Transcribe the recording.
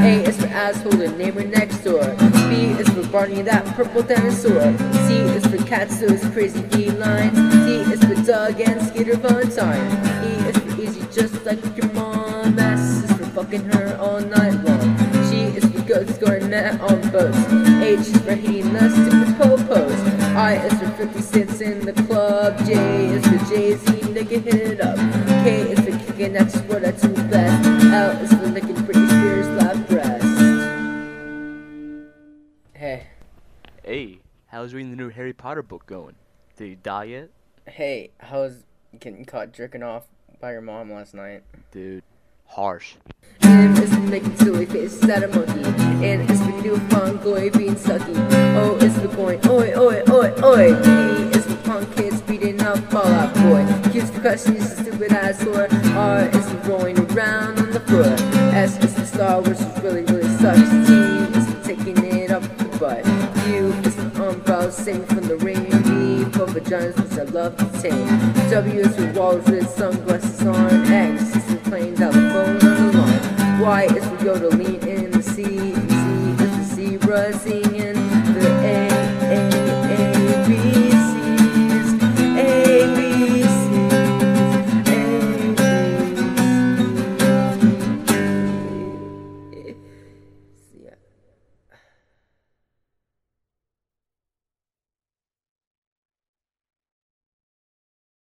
A is for asshole, the neighbor next door. B is for Barney, that purple dinosaur. C is for cats, those crazy felines. D is for Doug and Skater Valentine. E is for easy, just like your mom. S is for fucking her all night long. G is for goats going met on boats. H is for hitting the stupid po-pos. I is for 50 cents in the club. J is for Jay-Z, nigga hit it up. K is for kicking that sport that's the best. L is for licking Britney Spears' lap breast. Hey. Hey, how's reading the new Harry Potter book going? Did he die yet? Hey, how's getting caught jerking off by your mom last night? Dude, harsh. M is for making silly faces at a monkey. N is for Newfound glory being sucky. O is for going oi oi oi oi. P is for punk kids beating up Fall Out Boy. Q is for crushing his stupid ass whore. R is for rolling around on the floor. S is for Star Wars, which really sucks. T is for taking it up the butt. U is for umbrellas saving from the rain. V for vaginas, which I love to tame. W is for walls with sunglasses on. X is for playing telephone on the lawn. Y is for yodeling in the sea. Z is for zebra, Z